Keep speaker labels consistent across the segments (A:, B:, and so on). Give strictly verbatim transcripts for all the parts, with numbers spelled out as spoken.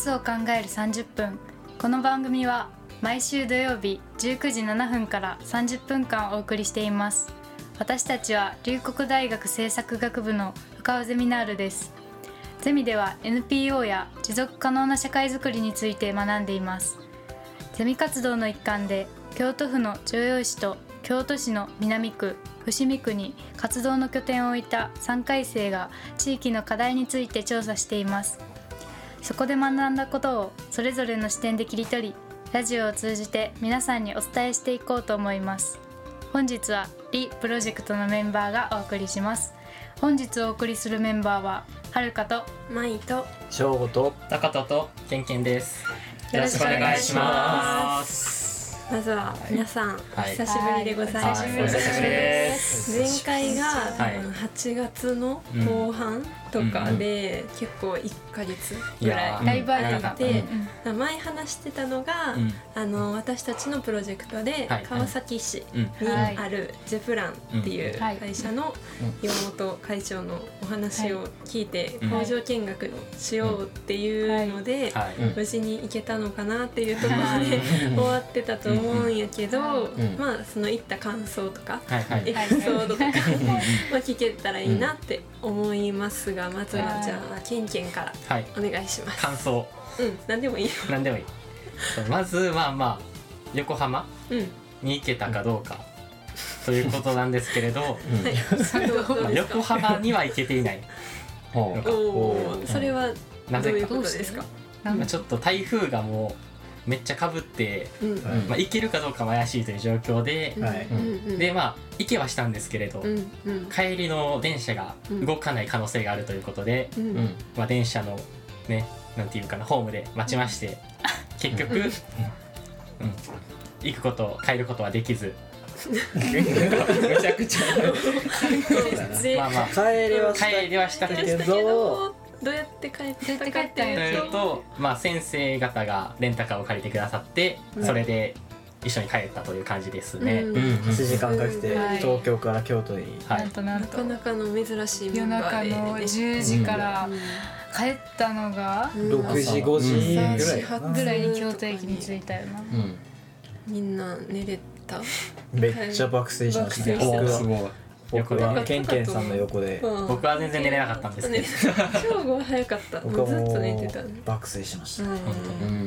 A: スを考えるさんじゅっぷん。この番組は毎週土曜日じゅうくじななふんからさんじゅっぷんかんお送りしています。私たちは龍谷大学政策学部の深尾ゼミナールです。ゼミでは エヌピーオー や持続可能な社会づくりについて学んでいます。ゼミ活動の一環で京都府の城陽市と京都市の南区、伏見区に活動の拠点を置いたさんかい生が地域の課題について調査しています。そこで学んだことをそれぞれの視点で切り取り、ラジオを通じて皆さんにお伝えしていこうと思います。本日はリプロジェクトのメンバーがお送りします。本日お送りするメンバーははるかと
B: まいと
C: しょうごと
D: 高田とけんけんです。
A: よろしくお願いします。
B: まずは皆さん、はい、お久しぶりでございます。
A: はいはい、お久しぶりです。
B: 前回が、
D: はい、
B: はちがつの後半とかで、うん、結構いっかげつぐらい
A: だいぶ
B: 空いて、
A: うん、
B: 前話してたのが、うん、あの私たちのプロジェクトで、はい、川崎市にあるジェプランっていう会社の岩本会長のお話を聞いて、はい、工場見学しようっていうので、はい、無事に行けたのかなっていうところで終わってたと思うんやけど、まあその行った感想とか、はいはい、エピソードとかまあ聞けたらいいなって思いますが、まずはじゃあケンケンからお願いします。
D: 感想、
B: うん、何でもいいよ。何でもいい。
D: まずまあまあ横浜に行けたかどうか、うん、ということなんですけれど、うんまあ、横浜には行けていない。
B: おお、それはどういうことですか？
D: まあ、ちょっと台風がもうめっちゃかぶって、うんまあ、行けるかどうかも怪しいという状況で、うん、でまあ行けはしたんですけれど、うんうん、帰りの電車が動かない可能性があるということで、うんまあ、電車のねなんていうかなホームで待ちまして、結局、うんうん、行くこと帰ることはできずめちゃくちゃまあまあ帰りはした帰りはしたけど
B: どうやって帰ったかって
D: いうと、まあ、先生方がレンタカーを借りてくださって、うん、それで一緒に帰ったという感じですね、うん
C: うん、はちじかんかけて東京から京都に、
B: はい、なんとなんとなかなかの珍しいメ
A: 夜
B: ンバーで、
A: 中のじゅうじから帰ったのが、
C: うん、ろくじごじぐらい
A: ぐらいに京都駅に着いたよな、うん、
B: みんな寝れた？
C: めっちゃ爆睡しましたね。
D: 僕はすごい
C: 僕はケンケンさんの横で、
D: うん、僕は全然寝れなかったんですけど、
B: 今日は早かった。
C: 僕はもう
B: ずっと寝てたね。
C: 爆睡しました、うんうん、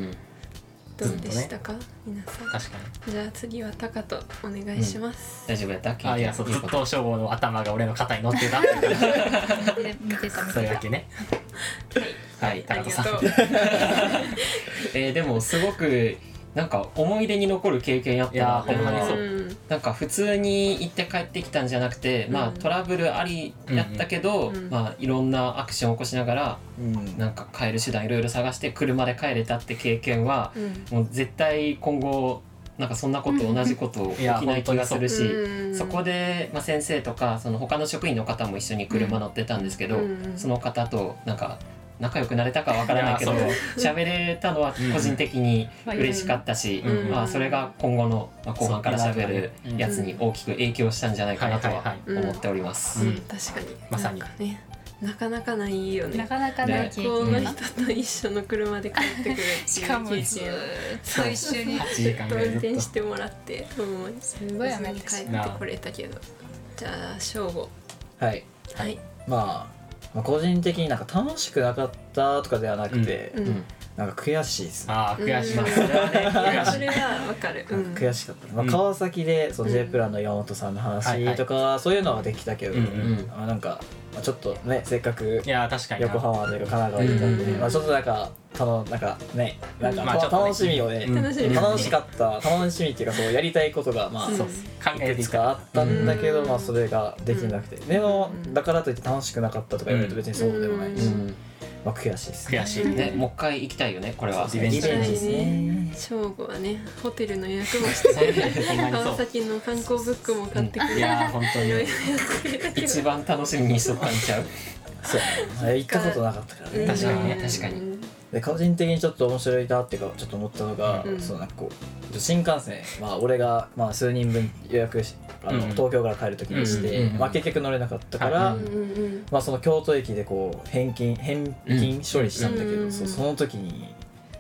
B: どうでしたか、ね、皆さん。
D: 確かに。
B: じゃあ次はタカトお願いします、
D: うん、大丈夫やったっけ？あ、いや、そうずっと消防の頭が俺の肩に乗ってたっていう
A: 見てた
D: それだけね。はい、はい、タカトさん
E: えー、でもすごくなんか思い出に残る経験やったな。
D: ほんまにそう。
E: なんか普通に行って帰ってきたんじゃなくて、うん、まあトラブルありやったけど、うん、まあいろんなアクションを起こしながら、うん、なんか帰る手段いろいろ探して車で帰れたって経験は、うん、もう絶対今後なんかそんなこと同じこと起きない気がするし、うん、そこで、まあ、先生とかその他の職員の方も一緒に車乗ってたんですけど、うん、その方となんか仲良くなれたかわからないけど喋れたのは個人的に嬉しかったし、うんまあ、それが今後の後半から喋るやつに大きく影響したんじゃないかなとは思っております。
B: うんうん、確かに
D: まさに
B: ね、なかなかないよね。
A: なかなかない経験、
B: ね、学校の人と一緒の車で帰ってくるっていう
A: しかもずっと一緒に
B: ずっと運転してもらってもうすごい雨で帰ってこれたけど。じゃあ正吾。
C: はい、はい、まあまあ、個人的になんか楽しくなかったとかではなくて、うん、なんか悔しいですね。
D: ああ悔しい、うん、
B: それはねそれはわかる、うん、
C: 悔しかった、まあ、川崎でその J プランの岩本さんの話とか、うん、そういうのはできたけど、うんうん、あなんかちょっとねせっかく横浜というか神奈川にいたんで、うんうん、まあ、ちょっとなんかたのなんかねなんか、まあ、楽しみをね、うん、楽しかった楽しみっていうかそうやりたいことがまあ、うん、いくつかあったんだけど、まあ、それができなくて、うん、でもだからといって楽しくなかったとか言われると別にそうでもないし、うんうん、まあ、悔しいですね。
D: 悔しいね。
E: もう一回行きたいよねこれは。
C: リベンジですね。
B: 正吾はねホテルの予約もして川崎の観光ブックも買ってくれて、
D: いや本当に
E: 一番楽しみにしとったんちゃう。
C: そう行ったことなかったからね。
D: 確かにね確かに。
C: で個人的にちょっと面白いなっていうかちょっと思ったのが、うん、そのなんかこう新幹線、まあ、俺がまあ数人分予約しあの、うん、東京から帰る時にして、うんまあ、結局乗れなかったから、うんまあ、その京都駅でこう返金返金処理したんだけど、うん、そ, その時に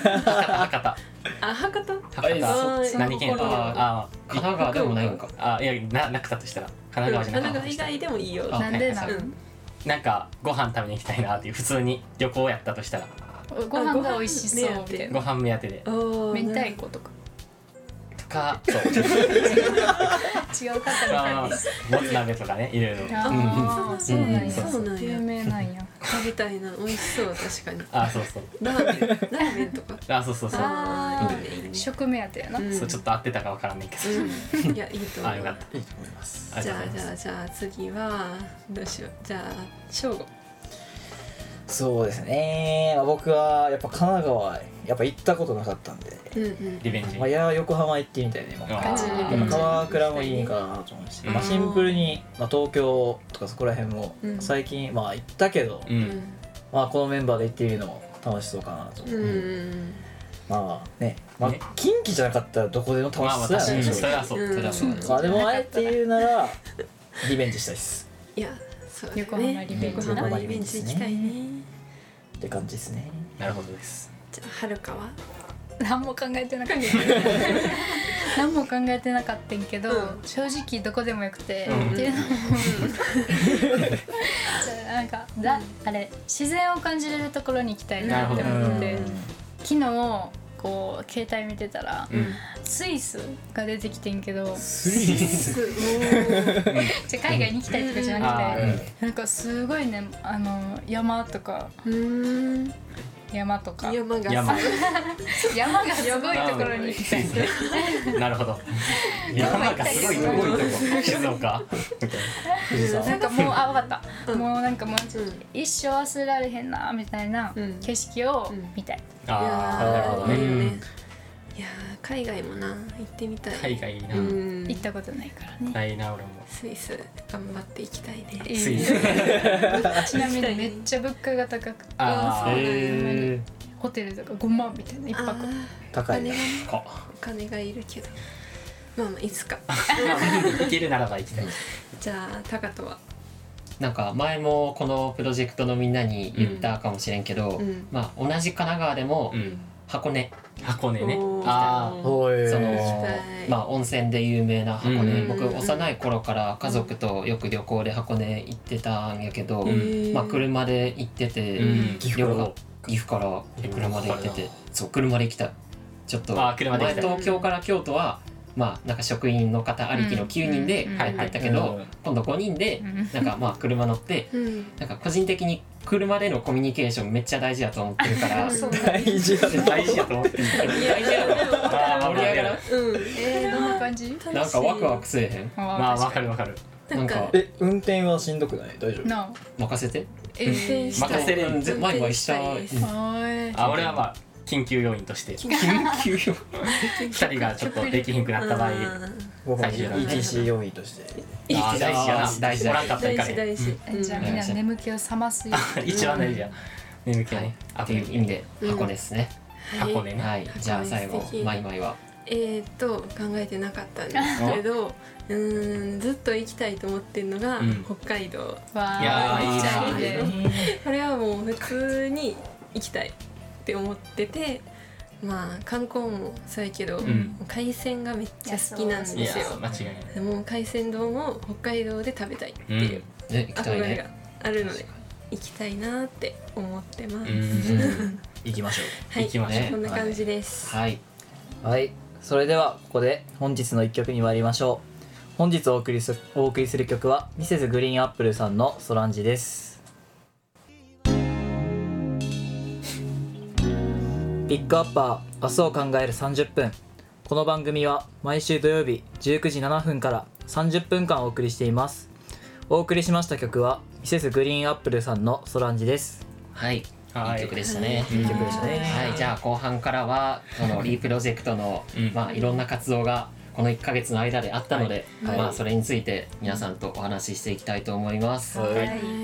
D: 博多
B: あ博多
D: 博多何県
E: あ神奈川でもないのか
D: あいやななくたとしたら神奈川じゃなかった
B: 神奈川以外でもいいよ
A: なんでなの
D: なんかご飯食べに行きたいなっていう普通に旅行やったとしたら
A: ご飯が美味しそう
D: でご飯目当てで
A: 明太子とか
D: とかそう
A: 違う方みたいです
D: もつ鍋とかねいろいろ
A: ああそうなんや
B: そうなんや
A: 有名なんや
B: 食べたいな美味しそう確かに
D: あそうそう
B: ラーメンラーメンとか
D: あそうそうそう
A: あ食目当てやな
D: そうちょっと合ってたかわからないけど
B: いやいいと思う
D: あよかったいいと思います
B: じゃあじゃあじゃあ次はどうしようじゃあ正吾
C: そうですね、まあ、僕はやっぱ神奈川やっぱ行ったことなかったんで、
B: うんうん、
D: リベンジ、
C: まあ、いや横浜行ってみたいね、まあ、川倉もいいかなと思うし、まあ、シンプルに、まあ、東京とかそこら辺も最近、まあ行ったけど、うん、まあ、このメンバーで行ってみるのも楽しそうかなと思って、うん、まあね、まあ、近畿じゃなかったらどこでも楽しそうやね、
D: それはそう、それはそう、
C: まあでもあえて言うならリベンジしたいです。
B: いやそうね、
A: 横浜リベンジ
B: 横浜リベンジ行きたいね
C: って感じですね。
D: なるほどです。
B: じゃあはるかは
A: 何も考えてなかった何も考えてなかったんけど、うん、正直どこでもよくて、うん、っていうのもなんかだあれ自然を感じれるところに行きたいなって思って、昨日こう携帯見てたら、うん、スイスが出てきてんけど、
C: スイス
A: じゃ海外に行きたいとかじゃなくて、うん、なんかすごいね、あの山とか、うーん山とか
B: 山が
D: 山
A: 山がすごいところに行きたい
D: なるほど、山がすごいところ静岡
A: なんかもうあ分かった、うん、もうなんかもう一生忘れられへんなみたいな景色を見たい、
B: うん、ああなるほどね、うん、いや海外もな行ってみたい。
D: 海外いいな、
A: うん、行ったことないからね。
D: ないな俺も。
B: スイス頑張って行きたいね。
D: スイス
A: ちなみにめっちゃ物価が高くて、ああ、えー、ホテルとかごまんみたいな一泊
C: 高い
B: ね。お金がいるけど、まあまあいつか
D: 行けるならば行きたい。
B: じゃあタカトは
E: なんか前もこのプロジェクトのみんなに言ったかもしれんけど、うん、まあ同じ神奈川でも、うん、箱根
D: 箱根ね、
E: ああ、そのまあ温泉で有名な箱根、僕幼い頃から家族とよく旅行で箱根行ってたんやけど、まあ車で行ってて、岐阜から車で行ってて、そう車で行きたい。ちょっと前東京から京都はまあなんか職員の方ありきのきゅうにんで入ったけど、今度ごにんでなんかまあ車乗って、なんか個人的に車でのコミュニケーションめっちゃ大事だと思ってるから
C: 大事や
E: 大事やと思ってる大事やろ。盛り上がる。
A: うん。えー、どんな感じ？
E: なんかワクワクせえへん。
D: まあわかるわかる。
E: なんか
C: え運転はしんどくない？大丈夫？
E: 任せて。
B: 運転したい。
D: 任せれる。
E: 前はしたい。
D: あ、俺はまあ緊急要員として
E: 緊急要
D: 員ふたりがちょっとできひんくなった場合
C: 最終 イーティーシー 要員として
D: あ大事やな大事おらんかったらいか
B: 大事
A: 大事じゃあみんな眠気を覚ますよ
D: 一番大事や眠気ね
E: っていう意味で箱ですね
D: 箱根ね
E: はいじゃあ最後マイマイは
B: えーっと考えてなかったんですけどうーんずっと行きたいと思ってるのが北海道
D: いやいいな
B: これはもう普通に行きたいって思ってて、まあ観光もそうやけど、うん、海鮮がめっちゃ好きなんですよ。
D: 間違いない。
B: でも海鮮丼を北海道で食べたいっていう憧れがあるので行きたいなって思ってます。
C: 行きましょ
B: う。はい、行きましょう。こんな感じです。
E: はい。
C: はい。それではここで本日の一曲に参りましょう。本日お送りすお送りする曲はミセスグリーンアップルさんのソランジです。ピックアッパー明日を考えるさんじゅっぷん。この番組は毎週土曜日じゅうくじななふんからさんじゅっぷんかんお送りしています。お送りしました曲はミセスグリーンアップルさんのソランジです。
E: はい、いい曲でしたね。
C: いい曲でしたね。
E: はい、じゃあ後半からはこのリープロジェクトの、うん、まあいろんな活動がこのいっかげつの間であったので、はい、まあそれについて皆さんとお話ししていきたいと思います。はい、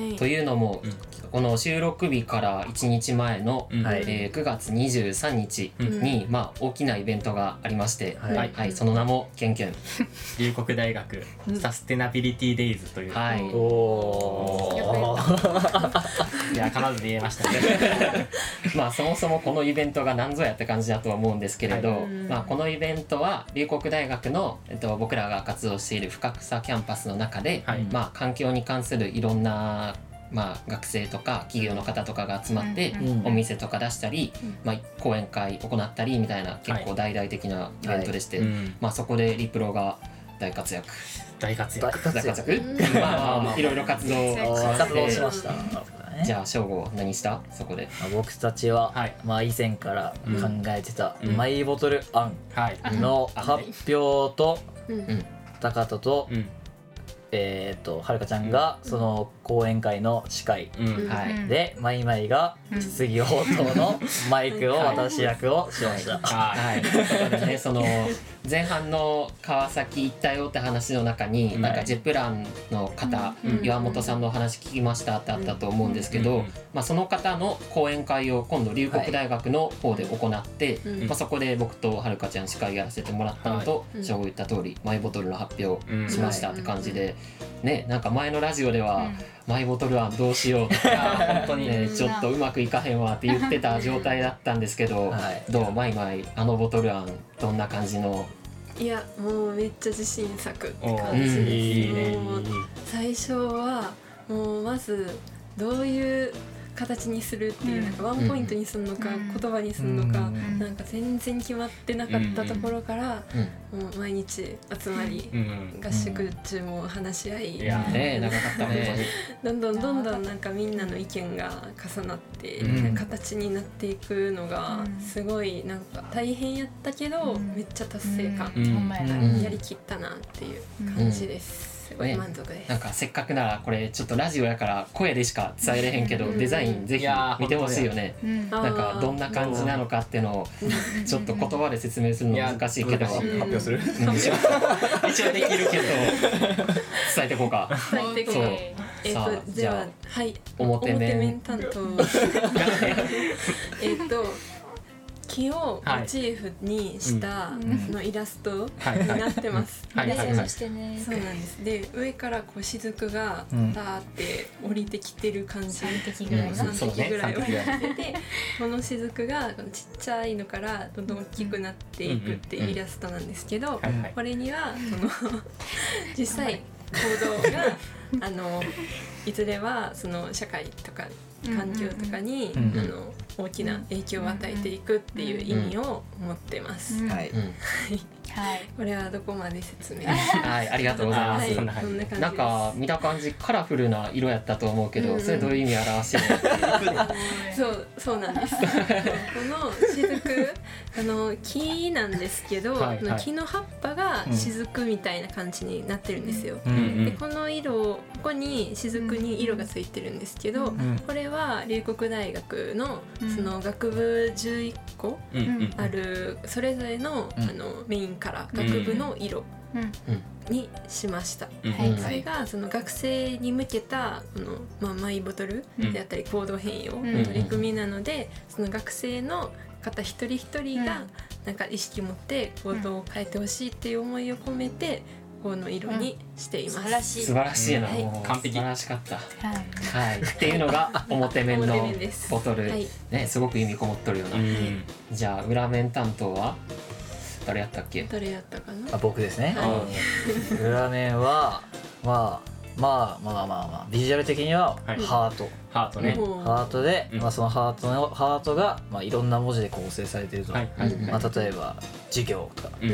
E: というのも、うん、この収録日からいちにちまえの、うんえー、くがつにじゅうさんにちに、うん、まあ大きなイベントがありまして、はいはい、その名もキュンキュン
D: 龍谷大学サステナビリティデイズという、
E: はい、
C: お
D: ーいや必ず見えましたね
E: まあそもそもこのイベントが何ぞやって感じだとは思うんですけれど、はいまあ、このイベントは龍谷大学の、えっと、僕らが活動している深草キャンパスの中で、はいまあ、環境に関するいろんなまあ、学生とか企業の方とかが集まってお店とか出したり、まあ、講演会行ったりみたいな結構大々的なイベントでして、はいはいまあ、そこでリプロが大活躍
D: 大活躍
E: 大活躍まあまあいろいろ活動
C: しました
E: じゃあ翔吾何したそこで
C: 僕たちは、はいまあ、以前から考えてた、うん、マイボトル案の発表と、うん、高田と、うんえー、とはるかちゃんがその講演会の司会、うんはい、でマイマイが質疑応答のマイクを渡し役をしました。
E: はい、ということでねその前半の川崎行ったよって話の中に、うん、なんかジェプランの方、うん、岩本さんのお話聞きましたってあったと思うんですけど、うんまあ、その方の講演会を今度龍谷大学の方で行って、はいまあ、そこで僕とはるかちゃん司会やらせてもらったのと翔吾、はい、言った通りマイボトルの発表しましたって感じで、ね、なんか前のラジオでは、うんマイボトルはどうしようとか本当に、ね、ちょっとうまくいかへんわって言ってた状態だったんですけど、はい、どうマイマイあのボトル案どんな感じの
B: いやもうめっちゃ自信作って感じです。いいね、もう最初はもうまずどういう形にするっていう、なんかワンポイントにするのか、うん、言葉にするのか、うん、なんか全然決まってなかったところから、うん、もう毎日集まり、うん、合宿中も話し合い、
E: いやね長かったね
B: どんどんどんどんなんかみんなの意見が重なって、うん、形になっていくのがすごいなんか大変やったけど、うん、めっちゃ達成感、うん、やりきったなっていう感じです。すごい満足です。
E: なんかせっかくならこれちょっとラジオやから声でしか伝えれへんけど、うん、デザインぜひ見てほしいよね、うん、なんかどんな感じなのかっていうのをちょっと言葉で説明するの難しいけど、
C: 発表する、うん、
E: 一応一応できるけど伝えていこうか。
B: 伝えていこう。そうえー、とじゃあはい
E: 表面、
B: 表面担当えっと木をモチーフにしたのイラストになってます。
A: そうなんです。
B: で上からこう雫がダーって降りてきてる感じ、さんてきぐらいさんてきぐらい降りてて、この雫がちっちゃいのからどんどん大きくなっていくっていうイラストなんですけど、これにはその実際行動があのいずれはその社会とか環境とかに、うんうん、あの大きな影響を与えていくっていう意味を持ってます。はい、これはどこまで説明
E: はい、ありがとうございます。はい、な, な, なんか見た感じカラフルな色やったと思うけど、うんうん、それどういう意味表してるの？
B: そうそうなんです。この雫あの木なんですけど、はいはい、木の葉っぱが雫みたいな感じになってるんですよ。うん、でこの色ここに雫に色がついてるんですけど、うん、これは龍谷大学のその学部じゅういっこあるそれぞれの、あのメインカラー学部の色にしました。うんはい、それがその学生に向けたこの、まあ、マイボトルであったり行動変容の取り組みなので、その学生の方一人一人がなんか意識持って行動を変えてほしいっていう思いを込めてこの色にしています。
E: うん、素晴らしいな、はい、もう完璧素晴らしかった、はいはい、っていうのが表面のボトル、はい、ね、すごく意味こもっとるような、うん、じゃあ裏面担当は誰やったっけ？
B: 誰やったかな？
C: あ、僕ですね、はい、裏面はまあまあまあまあまあビジュアル的にはハート、はい、
D: ハートね、
C: ハートで、うん、まあ、そのハートのハートが、まあ、いろんな文字で構成されていると、はいはい、まあ、例えば授業とか、うん、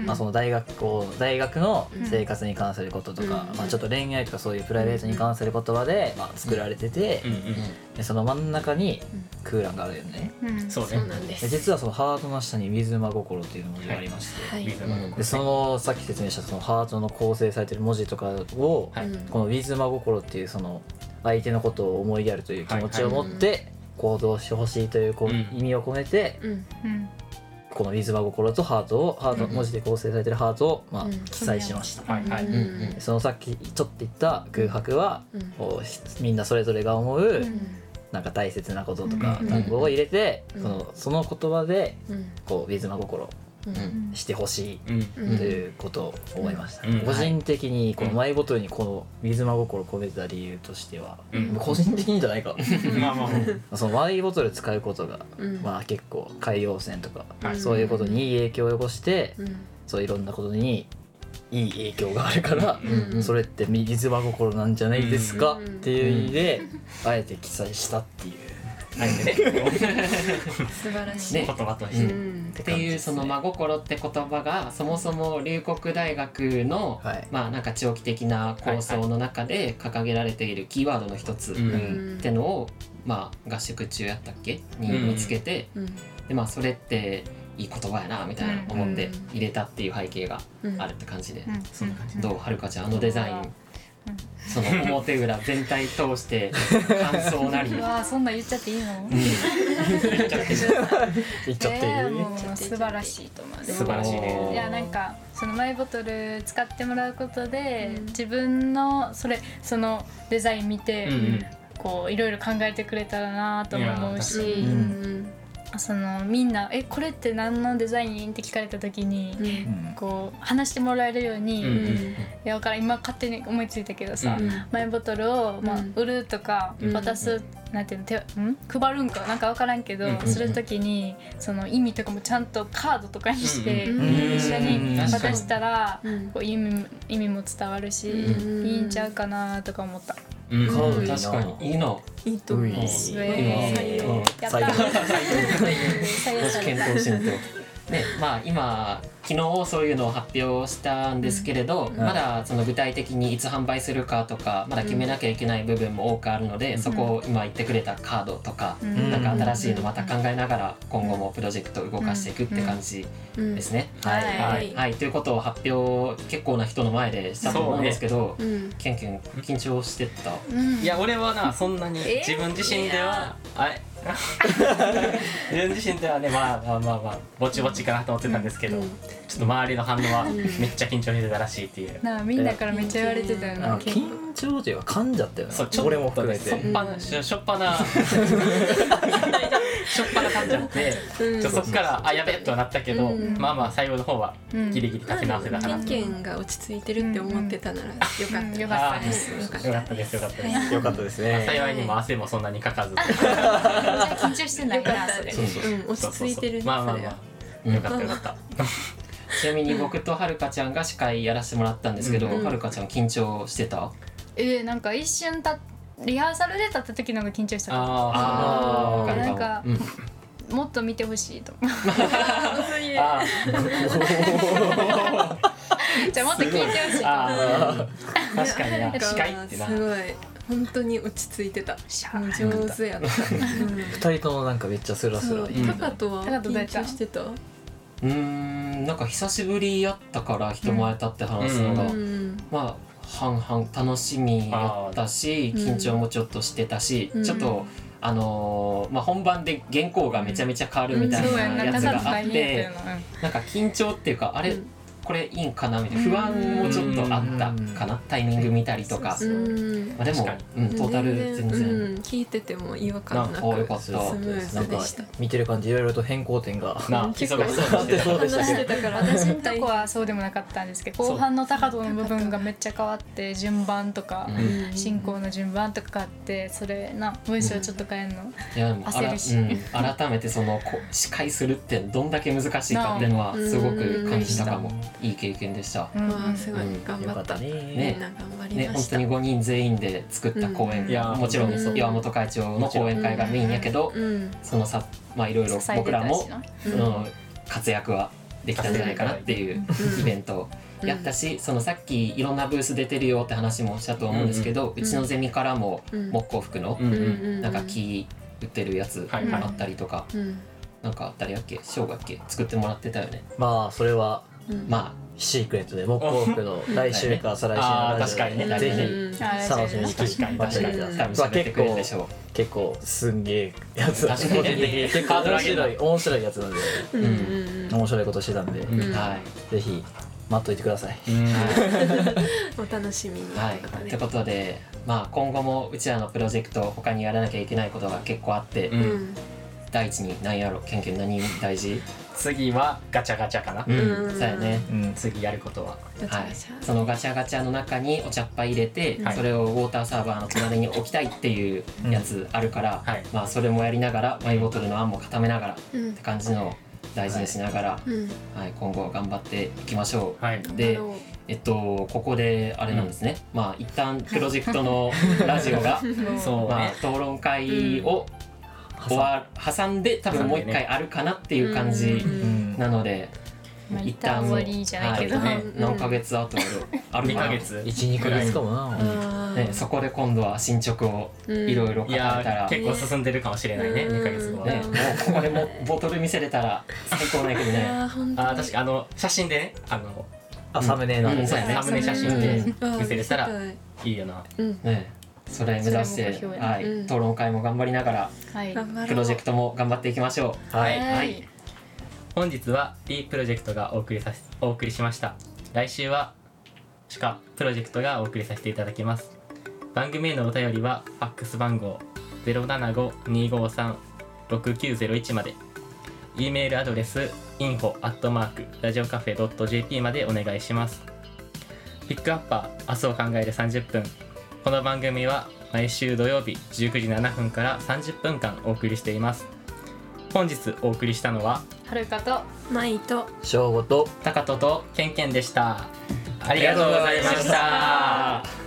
C: まあ、その大学こう大学の生活に関することとか、うん、まあ、ちょっと恋愛とかそういうプライベートに関する言葉で、まあ、作られてて、うんうん、でその真ん中に空欄があるよね、
B: うん、そうね。そうなんです。
C: で実はそのハートの下に水間心っていう文字がありまして、はいはい、でそのさっき説明したそのハートの構成されている文字とかを、はい、この水間心っていうその相手のことを思いやるという気持ちを持って行動してほしいというこう意味を込めて、うんうん、この水間心とハートをハート文字で構成されているハートを、まあ、記載しました。そのさっきちょっと言った空白は、こうみんなそれぞれが思うなんか大切なこととか単語を入れて、そのその言葉でこう水間心してほしいということを思いました。うん、個人的にこのマイボトルにこの水間心を込めた理由としては、うん、個人的にじゃないかまあまあそのマイボトル使うことが、うん、まあ結構海洋汚染とか、うん、そういうことにいい影響を及ぼして、うん、そういろんなことにいい影響があるから、うん、それって水間心なんじゃないですか、うん、っていう意味で、うん、あえて記載したっていう。
B: はいね、素晴らしい、
E: ね、言葉として、うん、っていうその真心って言葉がそもそも龍谷大学の、はい、まあなんか長期的な構想の中で掲げられているキーワードの一つってのを、まあ合宿中やったっけに見つけて、うん、でまあそれっていい言葉やなみたいな思って入れたっていう背景があるって感じで、うんうん、そんな感じ。どうはるかちゃんあのデザインその表裏全体通して感想なり
A: うわそんな言っちゃっていいの、うん、
C: 言っちゃっていい言っちゃっていい、えー、
A: もう素晴らしいと思う。
E: 素晴らしいね。
A: いやなんかそのマイボトル使ってもらうことで、うん、自分のそれそのデザイン見て、うん、こういろいろ考えてくれたらなとも思うし、うん、 そのみんな「えこれって何のデザイン?」って聞かれた時に、うん、こう話してもらえるように、うん、いや分からん今勝手に思いついたけどさ、うん、マイボトルを、まあ、売るとか渡す、うん、なんていうの手ん配るんかなんか分からんけど、うん、する時にその意味とかもちゃんとカードとかにして、うん、一緒に渡したら、うん、こう意味、意味も伝わるし、うん、いいんちゃうかなとか思った。
E: うん、確かにいいな。
B: いいと思う。
A: 採用。やった。
E: 検討しんと。ね、まあ今昨日そういうのを発表したんですけれど、うん、まだその具体的にいつ販売するかとかまだ決めなきゃいけない部分も多くあるので、うん、そこを今言ってくれたカードとか、うん、なんか新しいのまた考えながら今後もプロジェクトを動かしていくって感じですね。はい、はいはい、ということを発表結構な人の前でしたと思うんですけど、ね、うん、ケンケン緊張してた？
D: うん、いや俺はなそんなに自分自身ではあれ自分自身ではね、まあまあまあまあぼちぼちかなと思ってたんですけど、うん、ちょっと周りの反応はめっちゃ緊張してたらしいっていう、
A: なあみんなからめっちゃ言われてたよな。
C: 緊張というか噛んじゃったよな。そう俺も含めて
D: しょっぱなしょっぱなしょっぱな噛んじゃって、うん、そっからあやべっとはなったけど、うん、まあまあ最後の方はギリギリ立て直せたかな。
B: 意見が落ち着いてるって思ってたならよかった。
A: よかったです。
D: よかったです。よかったです。
C: よかったですね。
D: 幸いにも汗もそんなにかかず。
A: 緊張してないなそれ。
B: そうそう、うん、落ち着いてる。
D: まあまあまあよかったよかった。
E: ちなみに僕とはるかちゃんが司会やらせてもらったんですけど、はるかちゃん緊張してた？
A: えー、なんか一瞬たリハーサルで立った時の方が緊張した。
E: ああ、
A: なんか、うん、もっと見てほしいと。あじゃあもっと聞いてほしい。
E: あ確かにな。司会ってな。
B: すごい。本当に落ち着いてた。上手やった。
C: 二人ともなんかめっちゃスラスラ。
B: タカとは緊張してた？
E: うーん、なんか久しぶりやったから人前立って話すのが、うん、まあ半々楽しみやったし、緊張もちょっとしてたし、うん、ちょっとあのーまあ、本番で原稿がめちゃめちゃ変わるみたいなやつがあって、なんか緊張っていうかあれ、うんこれいいんかなみたいな不安もちょっとあったかな、タイミング見たりとか、まあ、でも、うん、トータル全然、うん、
B: 聞いてても違和感なく
E: よかったスム
B: ーズでした。
C: 見てる感じいろいろと変更点が
A: 結構話してたから私のとこはそうでもなかったんですけど後半の高戸の部分がめっちゃ変わって順番とか、うん、進行の順番とか変わってそれな文章ちょっと変えるの、うん、いやでも焦るし、うん、
E: 改めてそのこ司会するってどんだけ難しいかっていうのはすごく感じたかも。いい経験でした。
B: うん、すごい頑張ったね。ね、頑張りました。
E: ね、本当にごにん全員で作った公演、うん、もちろん岩本会長の講演会がメインやけど、うん、そのさ、まあいろいろ僕らもその活躍はできたんじゃないかなっていうイベントをやったし、そのさっきいろんなブース出てるよって話もしたと思うんですけど、うん、うちのゼミからも木工服のなんか木売ってるやつあったりとか、なんか誰やっけ、翔がっけ作ってもらってたよね。
C: まあそれは、
E: うん、まあ
C: シークレットで木工服の来週か再来週のラジオでぜひ楽しみにしてもらってください。結構結構すんげえやつだし、個人的に結構面白い面白いやつなんで、うん、面白いことしてたんで、うん、はい、ぜひ待っといてください。うん、
B: お楽しみに。
E: はい。ということで、まあ今後もうちらのプロジェクト他にやらなきゃいけないことが結構あって、うん、第一に何やろう、ケンケン何大事？
D: 次はガチャガチャかな。
E: うん、そうやね。
D: うん、次やることは、
E: はい、そのガチャガチャの中にお茶っ葉入れて、はい、それをウォーターサーバーの隣に置きたいっていうやつあるから、うん、はい、まあそれもやりながらマイボトルのあんも固めながら、うん、って感じの大事にしながら、はい、はい、今後頑張っていきましょう。はい、で、えっとここであれなんですね。うん、まあ一旦プロジェクトのラジオが、そう、まあ討論会を、うん終わ挟んで多分もう一回あるかなっていう感じなので、
A: まあ、一旦終わりじゃないけど、
E: はいね、何ヶ月後ある
D: にかげつ
C: いちにかげつかもな、
E: うんね、そこで今度は進捗をいろいろ語れたら、
D: 結構進んでるかもしれないね、にかげつごはね。
E: もうここでもボトル見せれたら最高だけどね。
D: あ確かあの写真でね、あの
C: あサムネの、
D: うんうん、そうやね、サムネ写真で見せれたらいいよな、
E: うんね、それ目指して、はい、討論会も頑張りながら、はい、プロジェクトも頑張っていきましょう。
D: はい、はい、本日は D プロジェクトがお送りさせお送りしました。来週はシカプロジェクトがお送りさせていただきます。番組へのお便りはファックス番号 ゼロななご にごさん ろくきゅうゼロいち まで、 E メールアドレス インフォ アットマーク ラジオカフェ ドット ジェーピー までお願いします。ピックアッパー明日を考えるさんじゅっぷん。この番組は毎週土曜日じゅうくじななふんからさんじゅっぷんかんお送りしています。本日お送りしたのは
A: はるかと
B: まいと
C: しょうごと
D: たかととけんけんでした。ありがとうございました。